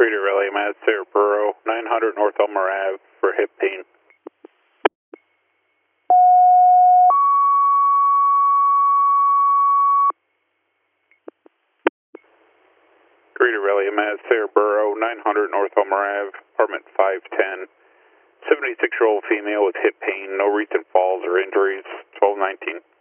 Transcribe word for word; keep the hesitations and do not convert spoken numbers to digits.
Creator Relay, Matt Saraburo, nine hundred North Elmer Ave for hip pain. Creator Relay, Matt Saraburo, nine hundred North Elmer Ave, apartment five ten. seventy-six-year-old female with hip pain, no recent falls or injuries, twelve nineteen.